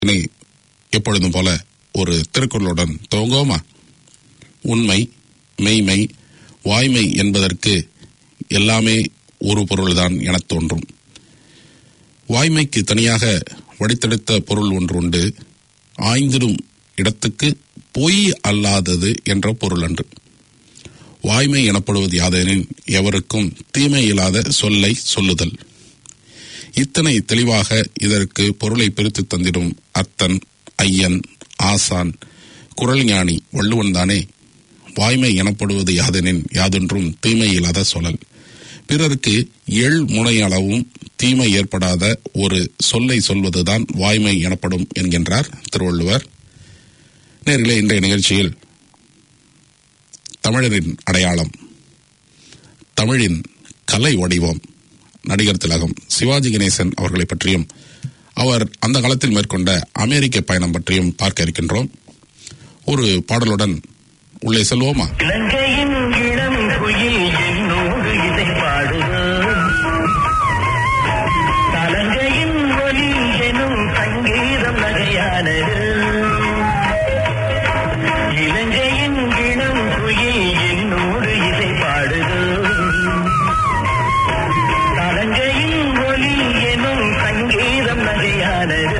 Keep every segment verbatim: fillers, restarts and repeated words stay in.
இனி எப்பொழுதும் போல ஒரு திருக்குறளுடன் துவங்குவோமா? உண்மை, மெய்மை, வாய்மை என்பதற்கு எல்லாமே ஒரு பொருள்தான் எனத் தோன்றும். வாய்மைக்கு தனியாக வடித்தெடுத்த பொருள் ஒன்று உண்டு. ஆய்ந்திடும் இடத்துக்கு பொய் அல்லாதது என்ற பொருள் அன்று. வாய்மை எனப்படுவது யாதெனின் எவருக்கும் தீமை இல்லாத சொல்லை சொல்லுதல். இத்தனை தெளிவாக இதற்கு பொருளை பிரித்து தந்திடும் அத்தன், ஐயன், ஆசான், குறள் ஞானி வள்ளுவன் தானே. வாய்மை எனப்படுவது யாதெனின் யாதொன்றும் தீமை இல்லாத சொல்லல். பிறருக்கு எள் முனையளவும் தீமை ஏற்படாத ஒரு சொல்லை சொல்வதுதான் வாய்மை எனப்படும் என்கின்றார் திருவள்ளுவர். நேர்களே, இன்றைய நிகழ்ச்சியில் தமிழரின் அடையாளம், தமிழின் கலை வடிவம், நடிகர் திலகம் சிவாஜி கணேசன் அவர்களை பற்றியும் அவர் அந்த காலத்தில் மேற்கொண்ட அமெரிக்க பயணம் பற்றியும் பார்க்க இருக்கின்றோம். ஒரு பாடலுடன் உள்ளே செல்வோமா? இலங்கையின் இளம் குயில் என்னோடு இதை பாடுவோம். தலங்கையின் ஒலி எனும் சங்கீதம் நகையானது. இலங்கையின் இளம் குயில் என்னோடு இதை பாடுவோம். தலங்கையின் ஒலி எனும் சங்கீதம் நகையானது.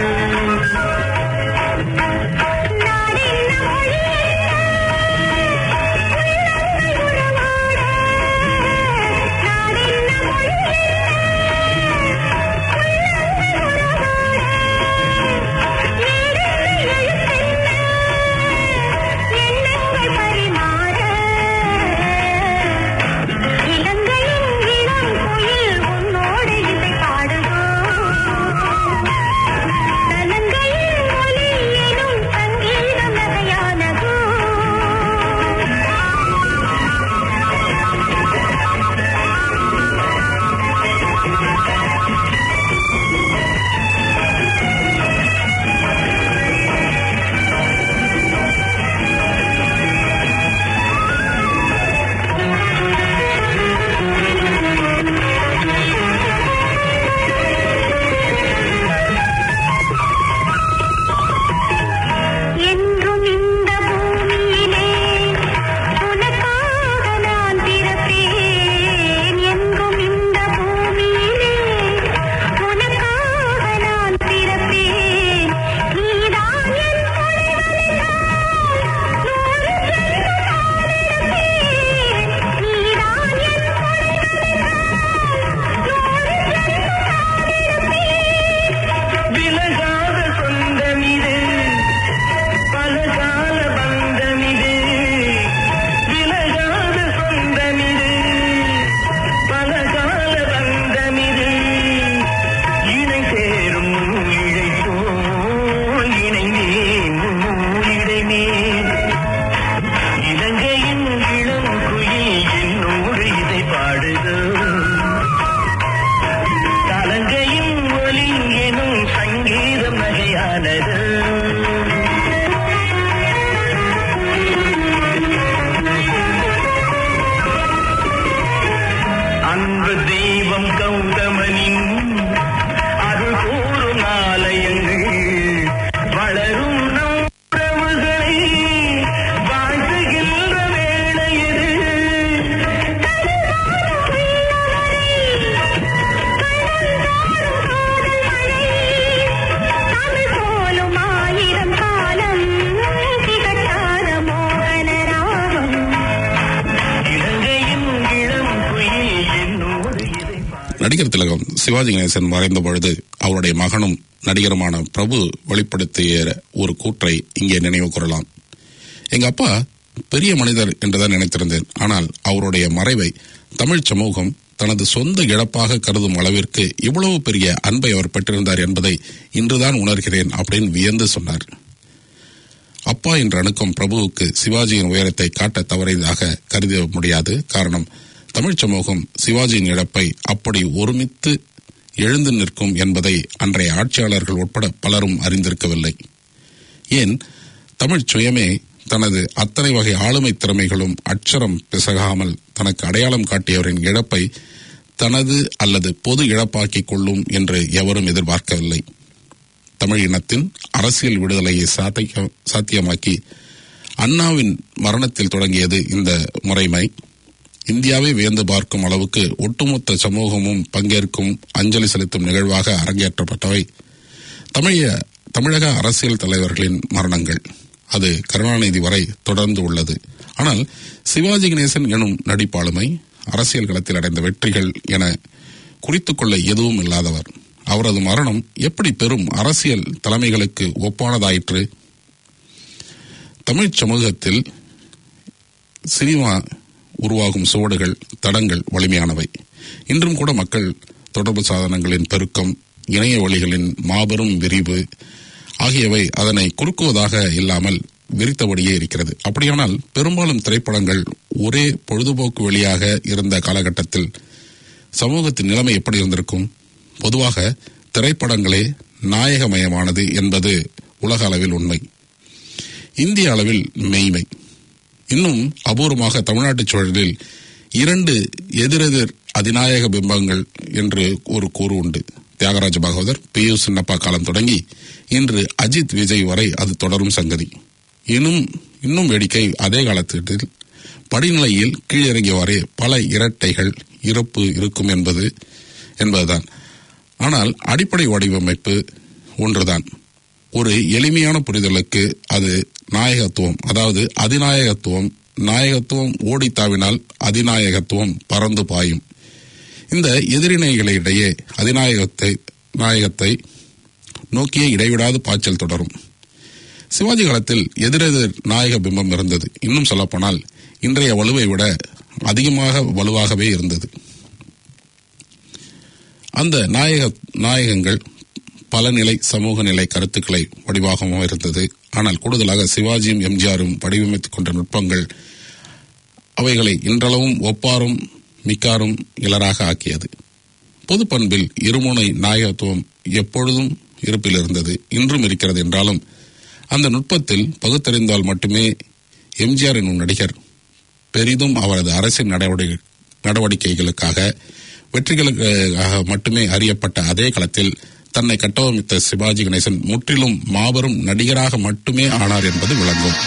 நடிகர் திலகம் சிவாஜி கணேசன் மறைந்த பொழுது அவருடைய மகனும் நடிகருமான பிரபு வெளிப்படுத்திய ஒரு கூற்றை இங்கே நினைவு கூறலாம். எங்க அப்பா பெரிய மனிதர் என்றுதான் நினைத்திருந்தேன். ஆனால் அவருடைய மறைவை தமிழ் சமூகம் தனது சொந்த இழப்பாக கருதும் அளவிற்கு இவ்வளவு பெரிய அன்பை அவர் பெற்றிருந்தார் என்பதை இன்றுதான் உணர்கிறேன் அப்படின்னு வியந்து சொன்னார். அப்பா என்ற அணுக்கம் பிரபுவுக்கு சிவாஜியின் உயரத்தை காட்ட தவறியதாக கருத முடியாது. காரணம், தமிழ் சமூகம் சிவாஜியின் இழப்பை அப்படி ஒருமித்து எழுந்து நிற்கும் என்பதை அன்றைய ஆட்சியாளர்கள் உட்பட பலரும் அறிந்திருக்கவில்லை. ஏன், தமிழ் சுயமே தனது அத்தனை வகை ஆளுமை திறமைகளும் அச்சரம் பிசகாமல் தனக்கு அடையாளம் காட்டியவரின் இழப்பை தனது அல்லது பொது இழப்பாக்கிக் கொள்ளும் என்று எவரும் எதிர்பார்க்கவில்லை. தமிழ் இனத்தின் அரசியல் விடுதலையை சாத்திய சாத்தியமாக்கி அண்ணாவின் மரணத்தில் தொடங்கியது இந்த முறைமை. இந்தியாவை வியந்து பார்க்கும் அளவுக்கு ஒட்டுமொத்த சமூகமும் பங்கேற்கும் அஞ்சலி செலுத்தும் நிகழ்வாக அரங்கேற்றப்பட்டவை தமிழக தமிழக அரசியல் தலைவர்களின் மரணங்கள். அது கருணாநிதி வரை தொடர்ந்து உள்ளது. ஆனால் சிவாஜி கணேசன் எனும் நடிப்பாளுமை, அரசியல் களத்தில் அடைந்த வெற்றிகள் என குறித்துக் கொள்ள எதுவும் இல்லாதவர். அவரது மரணம் எப்படி பெரும் அரசியல் தலைமைகளுக்கு ஒப்பானதாயிற்று? தமிழ் சமூகத்தில் சினிமா உருவாகும் சுவடுகள், தடங்கள் வலிமையானவை. இன்றும் கூட மக்கள் தொடர்பு சாதனங்களின் பெருக்கம், இணைய வழிகளின் மாபெரும் விரிவு ஆகியவை அதனை குறுக்குவதாக இல்லாமல் விரித்தபடியே இருக்கிறது. அப்படியானால் பெரும்பாலும் திரைப்படங்கள் ஒரே பொழுதுபோக்கு வழியாக இருந்த காலகட்டத்தில் சமூகத்தின் நிலைமை எப்படி இருந்திருக்கும்? பொதுவாக திரைப்படங்களே நாயகமயமானது என்பது உலக அளவில் உண்மை, இந்திய அளவில் மெய்மை. இன்னும் அபூர்வமாக தமிழ்நாட்டு சூழலில் இரண்டு எதிரெதிர் அதிநாயக பிம்பங்கள் என்று ஒரு கூறு உண்டு. தியாகராஜ பாகவதர், பி யு சின்னப்பா காலம் தொடங்கி இன்று அஜித் விஜய் வரை அது தொடரும் சங்கதி. இன்னும் இன்னும் வேடிக்கை, அதே காலத்தில் படிநிலையில் கீழிறங்கியவாறே பல இரட்டைகள் இறப்பு இருக்கும் என்பது என்பதுதான். ஆனால் அடிப்படை வடிவமைப்பு ஒன்றுதான். ஒரு எளிமையான புரிதலுக்கு அது நாயகத்துவம், அதாவது அதிநாயகத்துவம். நாயகத்துவம் ஓடி தாவினால் அதிநாயகத்துவம் பறந்து பாயும். இந்த எதிரிணைகளிடையே அதிநாயகத்தை நாயகத்தை நோக்கிய இடைவிடாது பாய்ச்சல் தொடரும். சிவாஜி காலத்தில் எதிரெதிர் நாயக பிம்பம் இருந்தது. இன்னும் சொல்லப்போனால் இன்றைய வலுவை விட அதிகமாக வலுவாகவே இருந்தது. அந்த நாயக நாயகங்கள் பல நிலை சமூக நிலை கருத்துக்களை வடிவாகவும் இருந்தது. ஆனால் கூடுதலாக சிவாஜியும் எம்ஜிஆரும் வடிவமைத்துக் கொண்ட நுட்பங்கள் அவைகளை இன்றளவும் ஒப்பாரும் மிக்காரும் இலராக ஆக்கியது. பொது பண்பில் இருமுனை நாயகத்துவம் எப்பொழுதும் இருப்பில் இருந்தது, இன்றும் இருக்கிறது. என்றாலும் அந்த நுட்பத்தில் பகுத்தறிந்தால் மட்டுமே எம்ஜிஆர் என்னும் நடிகர் பெரிதும் அவரது அரசியல் நடவடிக்கை நடவடிக்கைகளுக்காக வெற்றிகளுக்காக மட்டுமே அறியப்பட்ட அதே களத்தில் தன்னை கட்டமைத்த சிவாஜி கணேசன் முற்றிலும் மாபெரும் நடிகராக மட்டுமே ஆனார் என்பது விளங்கும்.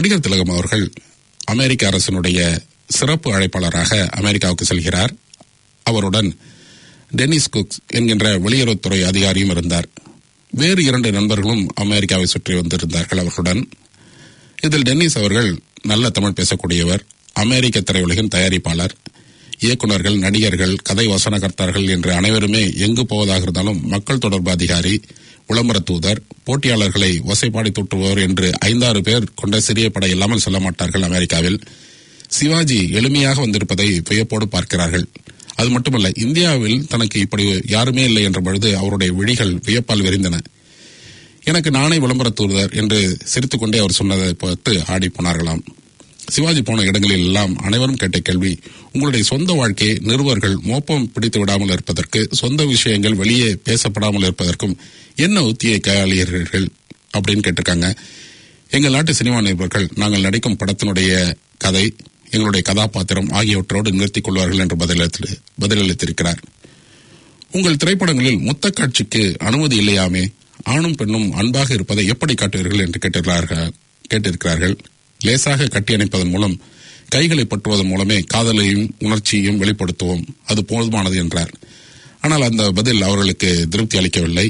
நடிகர் திலகம் அவர்கள் அமெரிக்க அரசினுடைய சிறப்பு அழைப்பாளராக அமெரிக்காவுக்கு செல்கிறார். அவருடன் டென்னிஸ் குக்ஸ் என்கின்ற வெளியுறவுத்துறை அதிகாரியும் இருந்தார். வேறு இரண்டு நண்பர்களும் அமெரிக்காவை சுற்றி வந்திருந்தார்கள் அவர்களுடன். இதில் டென்னிஸ் அவர்கள் நல்ல தமிழ் பேசக்கூடியவர், அமெரிக்க திரையுலகின் தயாரிப்பாளர், இயக்குநர்கள், நடிகர்கள், கதை வசனகர்த்தார்கள் என்று அனைவருமே எங்கு போவதாக இருந்தாலும் மக்கள் தொடர்பு அதிகாரி, விளம்பர தூதர், போட்டியாளர்களை வசைப்பாடி தூற்றுபவர் என்று ஐந்தாறு பேர் கொண்ட சிறிய படை இல்லாமல் செல்ல மாட்டார்கள் அமெரிக்காவில். சிவாஜி எளிமையாக வந்திருப்பதை வியப்போடு பார்க்கிறார்கள். அது மட்டுமல்ல, இந்தியாவில் தனக்கு இப்படி யாருமே இல்லை என்ற பொழுது அவருடைய விழிகள் வியப்பால் விரிந்தன. எனக்கு நானே விளம்பர தூதர் என்று சிரித்துக் கொண்டே அவர் சொன்னதை பார்த்து ஆடி போனார்களாம். சிவாஜி போன இடங்களில் எல்லாம் அனைவரும் கேட்ட கேள்வி, உங்களுடைய சொந்த வாழ்க்கையை நிருபர்கள் மோப்பம் பிடித்து விடாமல் இருப்பதற்கு, சொந்த விஷயங்கள் வெளியே பேசப்படாமல் இருப்பதற்கும் என்ன உத்தியை கையாளுகிறீர்கள் அப்படின்னு கேட்டிருக்காங்க. எங்கள் நாட்டு சினிமா நிருபர்கள் நாங்கள் நடிக்கும் படத்தினுடைய கதை, எங்களுடைய கதாபாத்திரம் ஆகியவற்றோடு நிறுத்திக் கொள்வார்கள் என்று பதிலளித்து பதிலளித்திருக்கிறார். உங்கள் திரைப்படங்களில் முத்த காட்சிக்கு அனுமதி இல்லையாமே, ஆணும் பெண்ணும் அன்பாக இருப்பதை எப்படி காட்டுவீர்கள் என்று கேட்டிருக்கிறார்கள் கேட்டிருக்கிறார்கள் லேசாக கட்டி அணைப்பதன் மூலம், கைகளை பற்றுவதன் மூலமே காதலையும் உணர்ச்சியையும் வெளிப்படுத்துவோம், அது போதுமானது என்றார். ஆனால் அந்த பதில் அவர்களுக்கு திருப்தி அளிக்கவில்லை.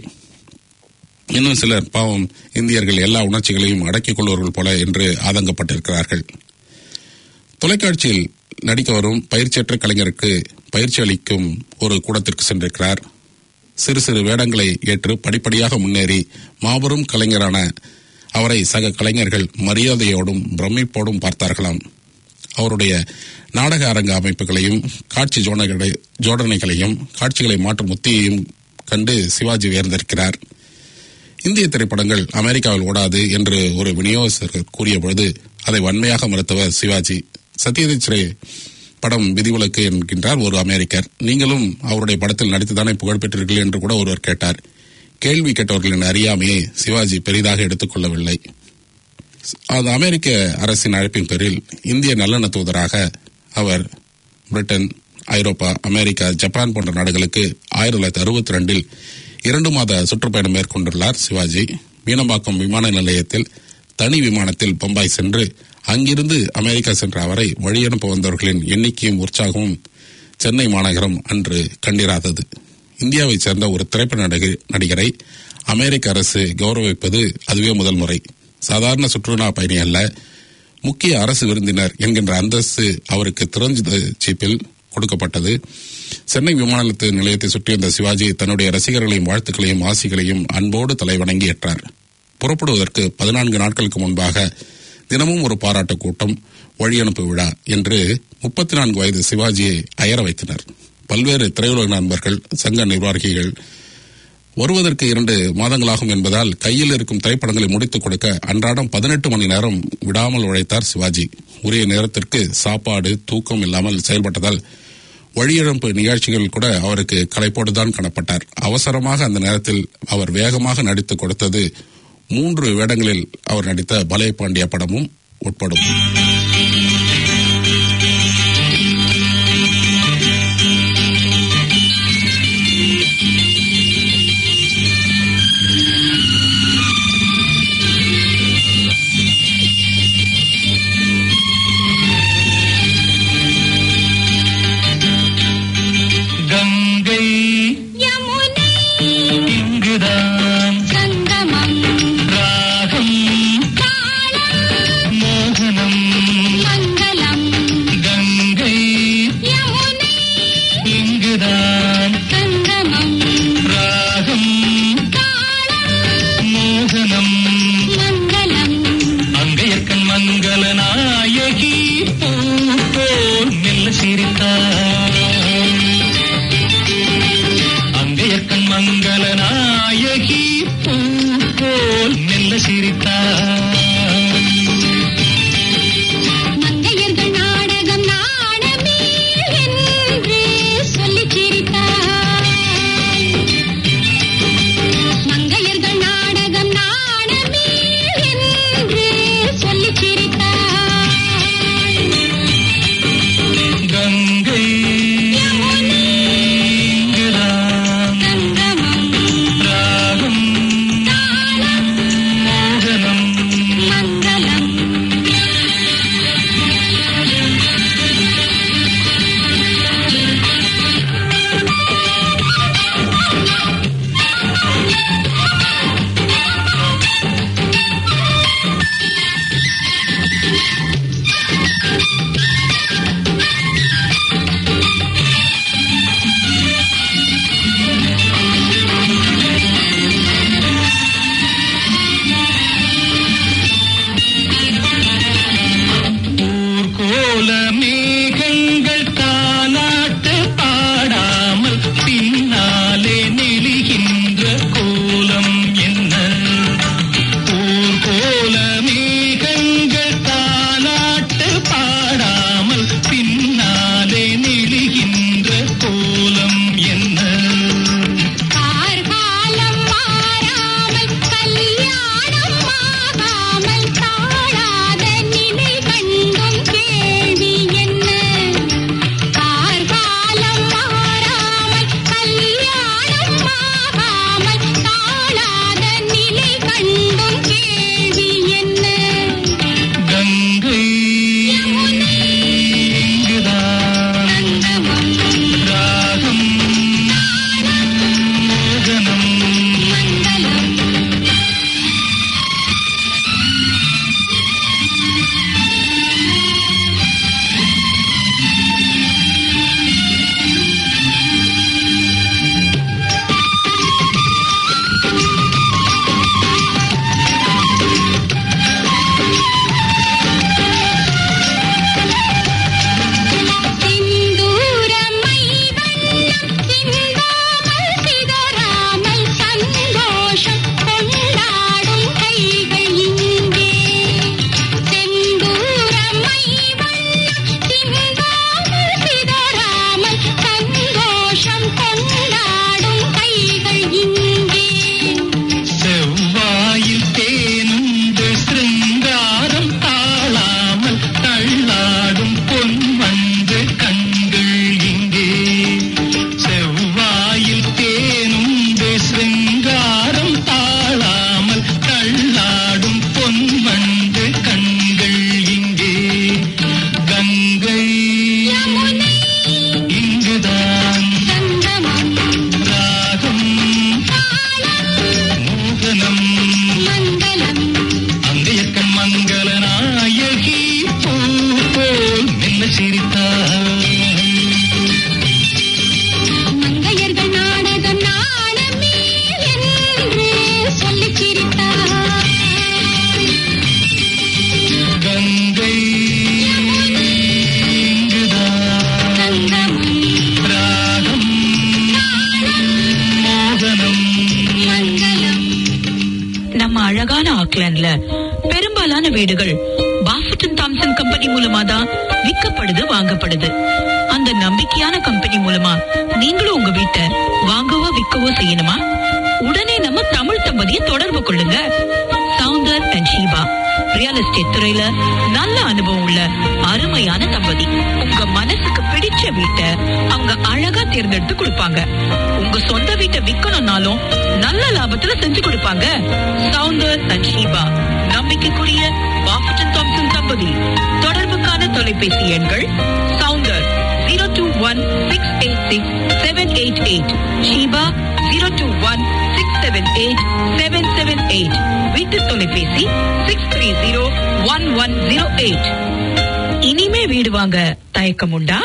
இன்னும் சிலர் பாவம் இந்தியர்கள் எல்லா உணர்ச்சிகளையும் அடக்கிக் கொள்வார்கள் போல என்று ஆதங்கப்பட்டிருக்கிறார்கள். தொலைக்காட்சியில் நடிக்க வரும் பயிற்சியற்ற கலைஞருக்கு பயிற்சி அளிக்கும் ஒரு கூடத்திற்கு சென்றிருக்கிறார். சிறு சிறு வேடங்களை ஏற்று படிப்படியாக முன்னேறி மாபெரும் கலைஞரான அவரை சக கலைஞர்கள் மரியாதையோடும் பிரமிப்போடும் பார்த்தார்களாம். அவருடைய நாடக அரங்க அமைப்புகளையும் காட்சி ஜோடனைகளையும் காட்சிகளை மாற்றும் உத்தியையும் கண்டு சிவாஜி உயர்ந்திருக்கிறார். இந்திய திரைப்படங்கள் அமெரிக்காவில் ஓடாது என்று ஒரு விநியோகஸ்தர் கூறிய பொழுது அதை வன்மையாக மறுத்தவர் சிவாஜி. சத்யஜித் ரே படம் விதிவிலக்கு என்கின்றார் ஒரு அமெரிக்கர். நீங்களும் அவருடைய படத்தில் நடித்துதானே புகழ் பெற்றீர்கள் என்று கூட ஒருவர் கேட்டார். கேள்வி கேட்டவர்களின் அறியாமையை சிவாஜி பெரிதாக எடுத்துக் கொள்ளவில்லை. அது அமெரிக்க அரசின் அழைப்பின் பேரில் இந்திய நல்லெண்ண தூதராக அவர் பிரிட்டன், ஐரோப்பா, அமெரிக்கா, ஜப்பான் போன்ற நாடுகளுக்கு ஆயிரத்தி தொள்ளாயிரத்தி அறுபத்தி ரெண்டில் இரண்டு மாத சுற்றுப்பயணம் மேற்கொண்டுள்ளார் சிவாஜி. மீனம்பாக்கம் விமான நிலையத்தில் தனி விமானத்தில் பம்பாய் சென்று அங்கிருந்து அமெரிக்கா சென்ற அவரை வழியனுப்ப வந்தவர்களின் எண்ணிக்கையும் உற்சாகமும் சென்னை மாநகரம் அன்று கண்டிராதது. இந்தியாவைச் சேர்ந்த ஒரு திரைப்பட நடிகரை அமெரிக்க அரசு கௌரவிப்பது அதுவே முதல் முறை. சாதாரண சுற்றுலா பயணி அல்ல, முக்கிய அரசு விருந்தினர் என்கின்ற அந்தஸ்து அவருக்கு திறந்த சீப்பில் கொடுக்கப்பட்டது. சென்னை விமான நிலையத்தை சுற்றியிருந்த சிவாஜி தன்னுடைய ரசிகர்களையும் வாழ்த்துக்களையும் ஆசிகளையும் அன்போடு தலைவணங்கி ஏற்றார். புறப்படுவதற்கு பதினான்கு நாட்களுக்கு முன்பாக தினமும் ஒரு பாராட்டு கூட்டம், வழியனுப்பு விழா என்று முப்பத்தி நான்கு வயது சிவாஜியை அயர வைத்தனர். பல்வேறு திரையுலக நண்பர்கள், சங்க நிர்வாகிகள் வருவதற்கு இரண்டு மாதங்களாகும் என்பதால் கையில் இருக்கும் திரைப்படங்களை முடித்துக் கொடுக்க அன்றாடம் பதினெட்டு மணி நேரம் விடாமல் உழைத்தார் சிவாஜி. உரிய நேரத்திற்கு சாப்பாடு, தூக்கம் இல்லாமல் செயல்பட்டதால் வழியிழப்பு நிகழ்ச்சிகள் கூட அவருக்கு களைப்போடுதான் காணப்பட்டார். அவசரமாக அந்த நேரத்தில் அவர் வேகமாக நடித்துக் கொடுத்தது மூன்று வேடங்களில் அவர் நடித்த பலே பாண்டிய படமும் உட்படும். ஆக்லாண்ட்ல பெரும்பாலான வீடுகள் பாஃபட்டன் தாம்சன் கம்பெனி மூலமா தான் விற்கப்படுது, வாங்கப்படுது. அந்த நம்பிக்கையான கம்பெனி மூலமா நீங்களும் உங்க வீட்டை வாங்கவோ விற்கவோ செய்யணுமா? உடனே நம்ம தமிழ் தம்பதியை தொடர்பு கொள்ளுங்க. Soundar and Sheeba real estate துறையில நல்ல அனுபவம் உள்ள அருமையான தம்பதி. உங்க மனசுக்கு பிடிச்ச வீட்டை அவங்க அழகா தேர்ந்தெடுத்து கொடுப்பாங்க. உங்க சொந்த வீட்டை விற்கணும்னாலும் நல்ல லாபத்துல செஞ்சு கொடுப்பாங்க. சவுந்தர் அண்ட் ஷீபா நம்பிக்கைக்குரிய பாஃபட்டன் தாம்சன் தம்பதி. தொடர்புக்கான தொலைபேசி எண்கள் Soundar zero two one six eight six seven eight eight, Sheeba zero two one six seven eight seven seven eight, வீட்டு தொலைபேசி six three zero one one zero eight. இனிமே வீடு வாங்க தயக்கம் உண்டா?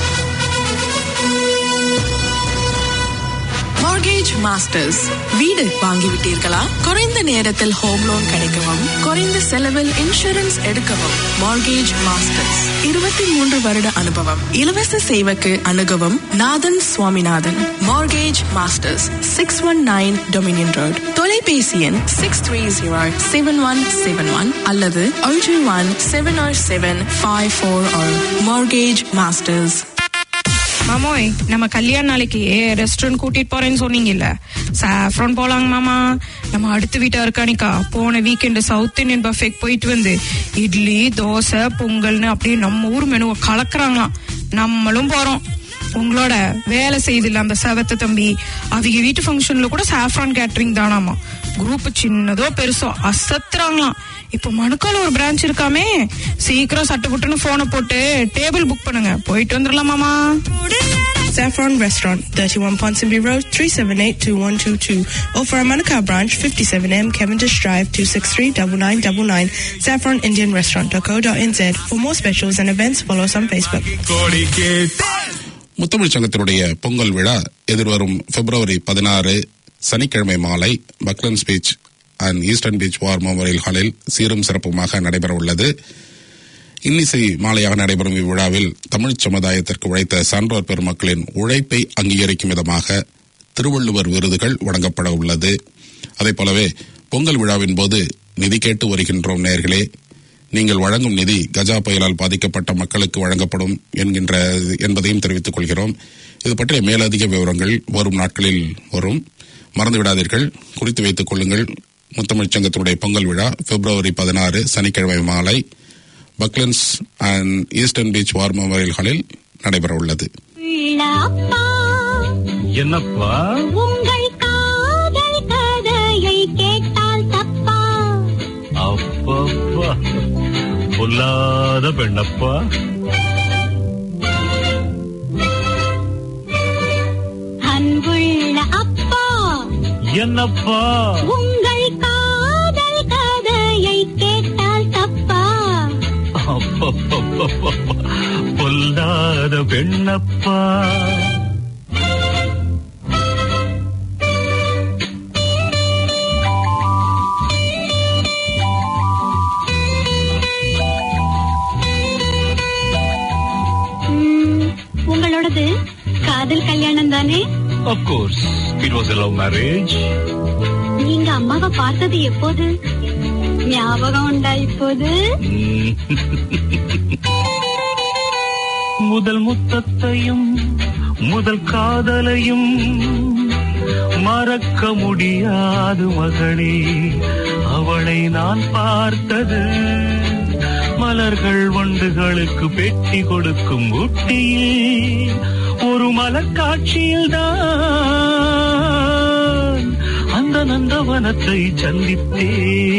Mortgage Masters. வீடு வாங்கிவிட்டீர்களா? குறைந்த நேரத்தில் ஹோம் லோன் கிடைக்கவும் குறைந்த செலவில் இன்சூரன்ஸ் எடுக்கவும் Mortgage Masters. இருபத்தி மூன்று வருட அனுபவம். இலவச சேவைக்கு அணுகவும் Nathan Swaminathan. Mortgage Masters, six one nine Dominion Road. தொலைபேசி எண் six three zero seven one seven one அல்லது ஒன்று one seven seven five four. Mortgage Masters. மாமோய், நம்ம கல்யாண நாளைக்கு ரெஸ்டாரண்ட் கூட்டிட்டு போறேன்னு சொன்னீங்கல்ல, சாஃப்ரான் போலாங்க மாமா. நம்ம அடுத்த வீட்டா இருக்கானிக்கா போன வீக்கெண்டு சவுத் இந்தியன் பஃபேக்கு போயிட்டு வந்து இட்லி தோசை பொங்கல்னு அப்படியே நம்ம ஊர் மெனுவை கலக்குறாங்களாம். நம்மளும் போறோம். உங்களோட வேலை செய்தில்ல அந்த சவத்த தம்பி, அவங்க வீட்டு ஃபங்க்ஷன்ல கூட சாஃப்ரான் கேட்டரிங் தானாமா. குரூப் சின்னதோ பெருசோ அசத்துறாங்களாம். இப்ப மணுக்கால ஒரு பிரான்ச் இருக்காமே, சீக்கிரம் சட்டுப்புட்டுன்னு போனை போட்டு டேபிள் புக் பண்ணுங்க, போயிட்டு வந்துடலாம் மாமா. Saffron Restaurant, thirty-one Ponsonby Road, three seven eight two one two two. Or for our Manukau branch, fifty-seven M Cavendish Drive, two six three nine nine nine nine. saffron indian restaurant dot co dot n z. For more specials and events, follow us on Facebook. முத்தமிழ் சங்கத்தினுடைய பொங்கல் விழா எதிர்வரும் பிப்ரவரி பதினாறு சனிக்கிழமை மாலை Bucklands beach and eastern beach war memorial ஹாலில் சீரும் சிறப்புமாக நடைபெற உள்ளது. இன்னிசை மாலையாக நடைபெறும் இவ்விழாவில் தமிழ் சமுதாயத்திற்கு உழைத்த சான்றோர் பெருமக்களின் உழைப்பை அங்கீகரிக்கும் விதமாக திருவள்ளுவர் விருதுகள் வழங்கப்பட உள்ளது. அதே போலவே பொங்கல் விழாவின் போது நிதி கேட்டு வருகின்றோம் நேயர்களே, நீங்கள் வழங்கும் நிதி கஜா புயலால் பாதிக்கப்பட்ட மக்களுக்கு வழங்கப்படும் என்கின்ற என்பதையும் தெரிவித்துக் கொள்கிறோம். இது பற்றிய மேலதிக விவரங்கள் வரும் நாட்களில் வரும், மறந்துவிடாதீர்கள், குறித்து வைத்துக் கொள்ளுங்கள். முத்தமிழ் சங்கத்தினுடைய பொங்கல் விழா பிப்ரவரி பதினாறு சனிக்கிழமை மாலை Bucklands and eastern beach war memorial ஹாலில் நடைபெற உள்ளது. என்னப்பா உங்கள் காதல் கதையை கேட்டால் தப்பா? அப்பப்பா பொல்லாத பெண்ணப்பா. அன்புள்ள அப்பா என்னப்பா உங்கள் காதல் கதையை கேட்டால் தப்பா? அப்பப்பப்பா பொல்லாத பெண்ணப்பா. உங்களோடது காதல் கல்யாணம் தானே? Of course, it was a love marriage. நீங்க அம்மாவை பார்த்தது எப்போது? ஞாபகம் உண்டா இப்போது? முதல் முத்தத்தையும் முதல் காதலையும் மறக்க முடியாது மகளே, அவளை நான் பார்த்தது மலர்கள் வண்டுகளுக்கு பெட்டி கொடுக்கும் ஊட்டியில் ஒரு மலர் காட்சியில் தான் அந்த நந்தவனத்தை சந்தித்தே.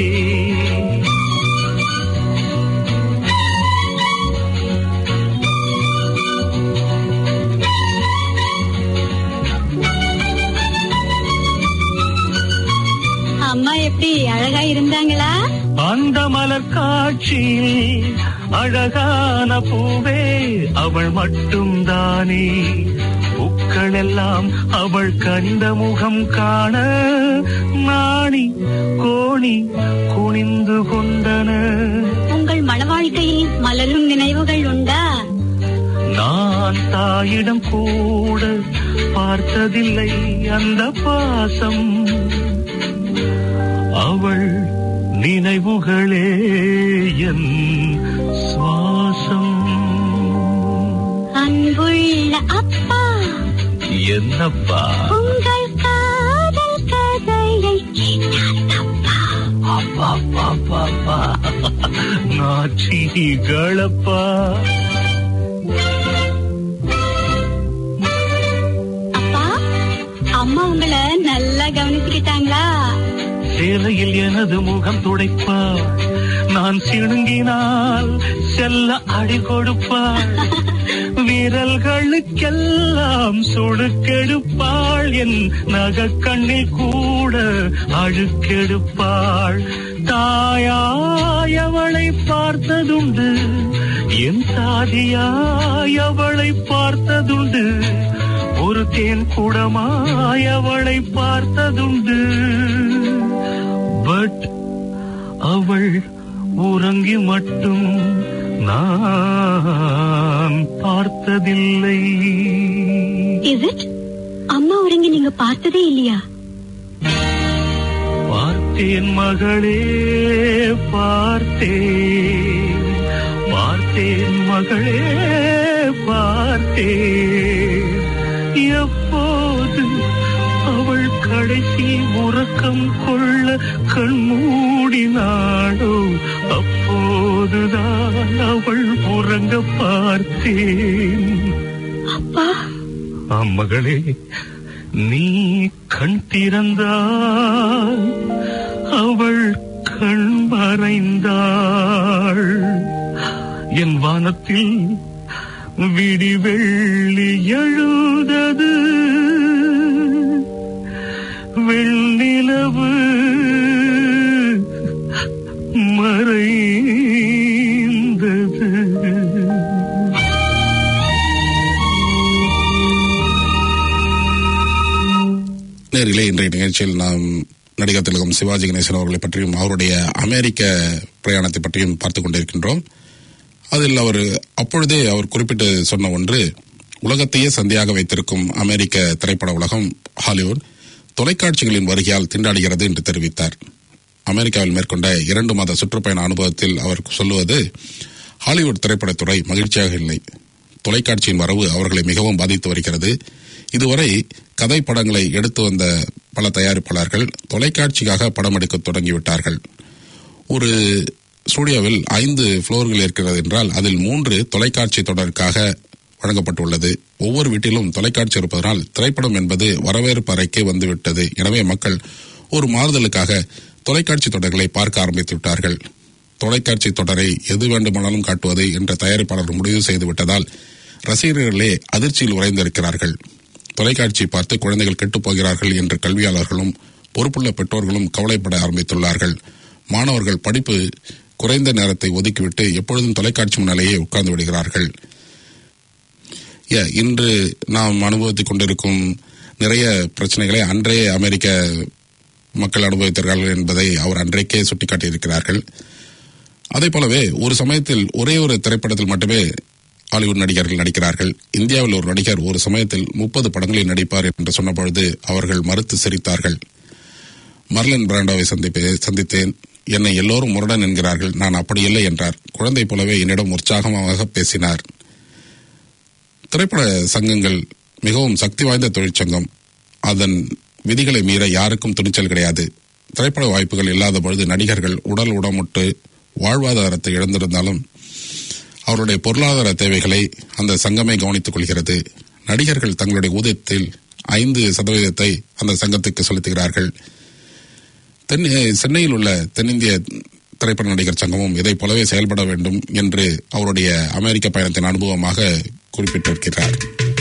அம்மா எப்படி அழகா இருந்தாங்களா? அந்த மலர் காட்சியில் அழகான பூவே அவள் மட்டும் தானே. பூக்கள் எல்லாம் அவள் கனிந்த முகம் காண நாணி கோணி குனிந்து கொண்டன. உங்கள் மன வாழ்க்கையில் மலரும் நினைவுகள் உண்டா? நான் தாயிடம் கூட பார்த்ததில்லை அந்த பாசம். அவள் நினைவுகளே என் சுவாசம். அன்புள்ள அப்பா, என்னப்பா உங்கள் காதல் கதையை கேட்டானப்பா. அப்பா அப்பா அப்பா நாச்சிகளப்பா. அப்பா, அம்மா உங்களை நல்லா கவனிச்சுக்கிட்டாங்களா? சேலையில் எனது முகம் துடைப்பாள், நான் சிணுங்கினால் செல்ல அடி கொடுப்பாள், விரல்களுக்கெல்லாம் சுடுக்கெடுப்பாள், என் நகக்கண்ணில் கூட அழுக்கெடுப்பாள். தாயாய் அவளை பார்த்ததுண்டு, என் தாதியாய் அவளை பார்த்ததுண்டு, ஒரு தேன் குடமாய் அவளை பார்த்ததுண்டு. பட் அவள் உறங்கி மட்டும் நான் பார்த்ததில்லை. Is it? அம்மா உறங்கி நீங்க பார்த்ததே இல்லையா? பார்த்தேன் மகளே, பார்த்தேன் பார்த்தேன் மகளே, பார்த்தேன். எப்போது அவள் கடைசி உறக்கம் கொள்ள கண்மூடினாளோ, அப்போதுதான் அவள் உறங்க பார்த்தேன். அப்பா, மகளே, நீ கண் திறந்தாள், அவள் கண் மறைந்தாள். என் வானத்தில் விடி வெள்ளி எழுதது, வெண்ணிலவு மறைந்தது. நேரிலே இன்றைய நிகழ்ச்சியில் நாம் நடிகர் திலகம் சிவாஜி கணேசன் அவர்களை பற்றியும் அவருடைய அமெரிக்க பிரயாணத்தை பற்றியும் பார்த்துக் கொண்டிருக்கின்றோம். அதில் அவர் அப்பொழுதே அவர் குறிப்பிட்டு சொன்ன ஒன்று, உலகத்தையே சந்தையாக வைத்திருக்கும் அமெரிக்க திரைப்பட உலகம் ஹாலிவுட் தொலைக்காட்சிகளின் வருகையால் திண்டாடுகிறது என்று தெரிவித்தார். அமெரிக்காவில் மேற்கொண்ட இரண்டு மாத சுற்றுப்பயண அனுபவத்தில் அவர் சொல்லுவது, ஹாலிவுட் திரைப்படத்துறை மகிழ்ச்சியாக இல்லை, தொலைக்காட்சியின் வரவு அவர்களை மிகவும் பாதித்து வருகிறது. இதுவரை கதை படங்களை எடுத்து வந்த பல தயாரிப்பாளர்கள் தொலைக்காட்சிக்காக படம் எடுக்க தொடங்கிவிட்டார்கள். ஒரு ஸ்டுடியோவில் ஐந்து புளோர்கள் இருக்கிறது என்றால் அதில் மூன்று தொலைக்காட்சி தொடருக்காக வழங்கப்பட்டுள்ளது. ஒவ்வொரு வீட்டிலும் தொலைக்காட்சி இருப்பதனால் திரைப்படம் என்பது வரவேற்பு அறைக்கு வந்துவிட்டது. எனவே மக்கள் ஒரு மாறுதலுக்காக தொலைக்காட்சி தொடர்களை பார்க்க ஆரம்பித்து விட்டார்கள். தொலைக்காட்சி தொடரை எது வேண்டுமானாலும் காட்டுவது என்ற தயாரிப்பாளர்கள் முடிவு செய்து விட்டதால் ரசிகர்களே அதிர்ச்சியில் உறைந்திருக்கிறார்கள். தொலைக்காட்சி பார்த்து குழந்தைகள் கெட்டுப் போகிறார்கள் என்று கல்வியாளர்களும் பொறுப்புள்ள பெற்றோர்களும் கவலைப்பட ஆரம்பித்துள்ளார்கள். மாணவர்கள் படிப்பு குறைந்த நேரத்தை ஒதுக்கிவிட்டு எப்பொழுதும் தொலைக்காட்சி முன்னாலேயே உட்கார்ந்து விடுகிறார்கள். இன்று நாம் அனுபவித்துக் கொண்டிருக்கும் நிறைய பிரச்சனைகளை அன்றே அமெரிக்க மக்கள் அனுபவித்தார்கள் என்பதை அவர் அன்றைக்கே சுட்டிக்காட்டியிருக்கிறார்கள். அதே போலவே ஒரு சமயத்தில் ஒரே ஒரு திரைப்படத்தில் மட்டுமே ஹாலிவுட் நடிகர்கள் நடிக்கிறார்கள். இந்தியாவில் ஒரு நடிகர் ஒரு சமயத்தில் முப்பது படங்களில் நடிப்பார் என்று சொன்னபொழுது அவர்கள் மறுத்து சிரித்தார்கள். மர்லின் பிராண்டோவை சந்தித்தேன், என்னை எல்லோரும் முரடன் என்கிறார்கள், நான் அப்படி இல்லை என்றார். குழந்தை போலவே என்னிடம் உற்சாகமாக பேசினார். திரைப்பட சங்கங்கள் மிகவும் சக்தி வாய்ந்த தொழிற்சங்கம். அதன் விதிகளை மீற யாருக்கும் துணிச்சல் கிடையாது. திரைப்பட வாய்ப்புகள் இல்லாத பொழுது நடிகர்கள் உடல் உடமுட்டு வாழ்வாதாரத்தை இழந்திருந்தாலும் அவருடைய பொருளாதார தேவைகளை அந்த சங்கமே கவனித்துக் கொள்கிறது. நடிகர்கள் தங்களுடைய ஊதியத்தில் ஐந்து சதவீதத்தை அந்த சங்கத்துக்கு செலுத்துகிறார்கள். சென்னையில் உள்ள தென்னிந்திய திரைப்பட நடிகர் சங்கமும் இதை போலவே செயல்பட வேண்டும் என்று அவருடைய அமெரிக்க பயணத்தின் அனுபவமாக குறிப்பிட்டிருக்கிறார்.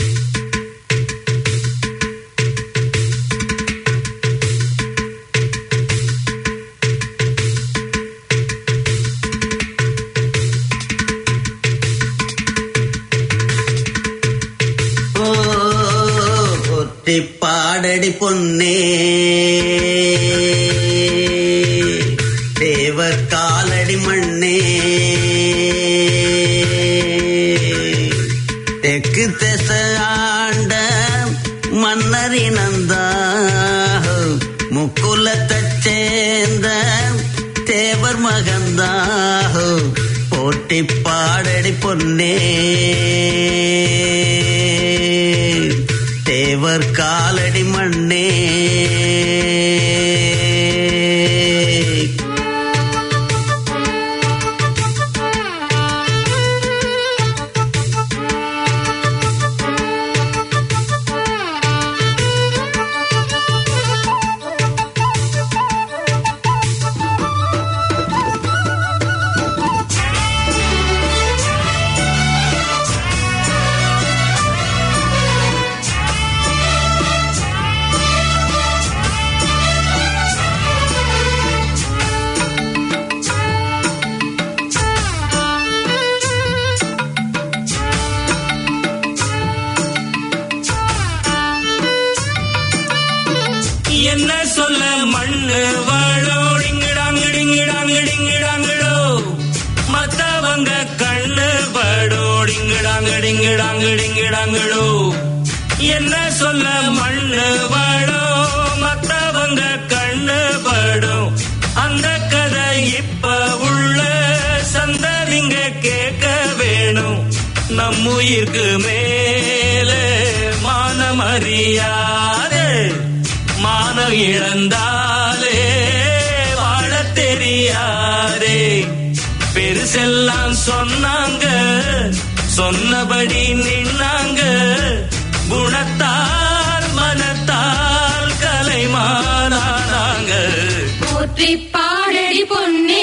பாடடி பொன்னே தேவர் காலடி மண்ணே தெற்கு திச ஆண்ட மன்னரினந்தா முக்குலத்தைச் சேர்ந்த தேவ போட்டி பாடடி பொன்னே தேவர் காலடி மண்ணே என்ன சொல்ல மண்ணு வாழோடிங்கிடாங்கிடிங்கிடாங்கிடிங்கிடாங்கிடோ மத்தவங்க கண்ணு படோடிங்கிடாங்கிடிங்கிடாங்கிடிங்கிடாங்கிடோ என்ன சொல்ல மண்ணு வாழோ மத்தவங்க கண்ணு படும் அந்த கதை இப்ப உள்ள சந்ததிங்க கேட்க வேணும் நம்முயிருக்கு மேலே மானமறியாதே மானம் இழந்தாலே வாழ தெரியாதே பெருசெல்லாம் சொன்னாங்க சொன்னபடி நின்னாங்க குணத்தால் மனத்தால் கலைமானாங்க போற்றி பாடடி பொன்னே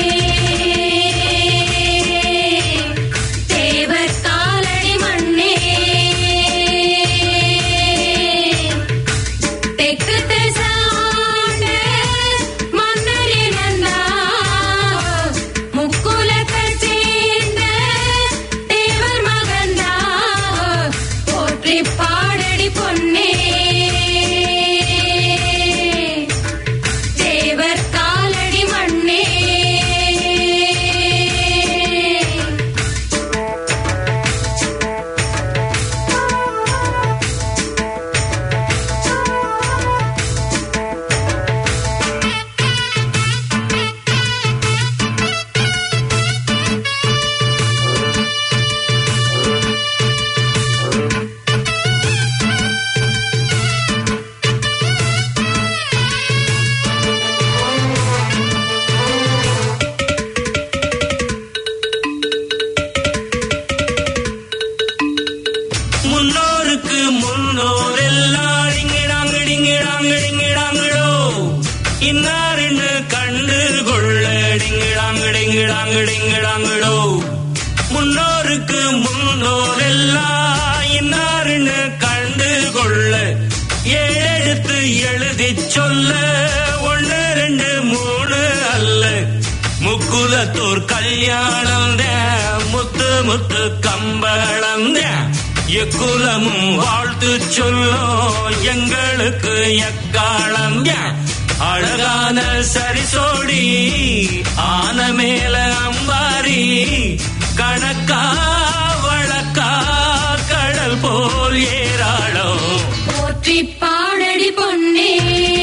முன்னோருக்கு முன்னோரெல்லாம் இன்னாருன்னு கண்டு கொள்ள ஏழெடுத்து எழுதி சொல்ல ஒன்னு ரெண்டு மூணு அல்ல முக்குலத்தூர் கல்யாணம் முத்து முத்து கம்பளம் எக்குலமும் வாழ்த்து சொல்லும் எங்களுக்கு எக்காலம் அழகான சரிசோடி ஆன மேல அம்பாரி கணக்கா வழக்கா கடல் போல் ஏராளம் போற்றி பாடடி பொன்னே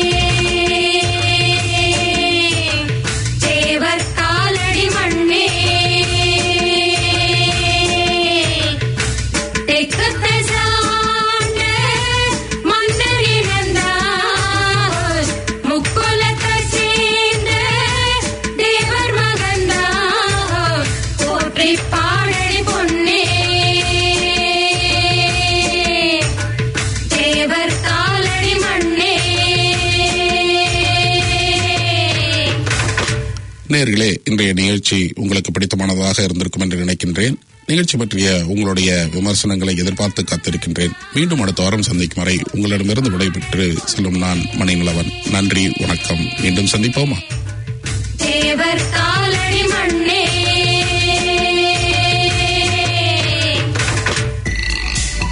தேவர் காலடி மண்ணே தெற்கு தசாண்ட மன்னர் இழந்தார் முக்குலத்தை சேர்ந்த தேவர் மகந்தார் போற்றி பாடடி பொன்னே தேவர் காலடி மண்ணே. நேயர்களே, இன்றைய நிகழ்ச்சி உங்களுக்கு பிடித்தமானதாக இருந்திருக்கும் என்று நினைக்கின்றேன். நிகழ்ச்சி பற்றிய உங்களுடைய விமர்சனங்களை எதிர்பார்த்து காத்திருக்கின்றேன். மீண்டும் அடுத்த வாரம் சந்திக்கும் வரை உங்களிடமிருந்து விடைபெற்று செல்லும் நான் மணிநிலவன். நன்றி, வணக்கம். மீண்டும் சந்திப்போமா? தேவர் காலடி மண்ணே.